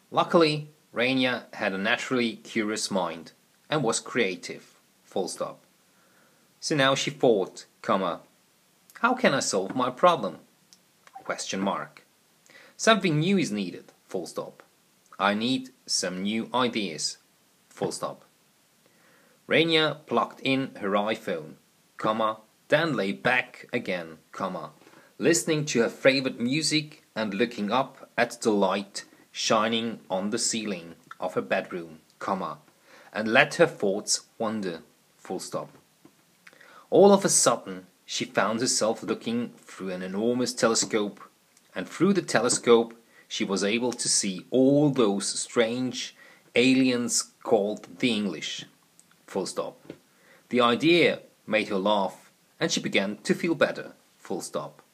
Luckily, Rainier had a naturally curious mind and was creative. Full stop. So now she thought, how can I solve my problem? Question mark. Something new is needed. Full stop. I need some new ideas. Full stop. Rainier plugged in her iPhone, then lay back again, listening to her favorite music and looking up at the light shining on the ceiling of her bedroom, and let her thoughts wander. Full stop. All of a sudden, she found herself looking through an enormous telescope, and through the telescope she was able to see all those strange aliens called the English. Full stop. The idea made her laugh, and she began to feel better. Full stop.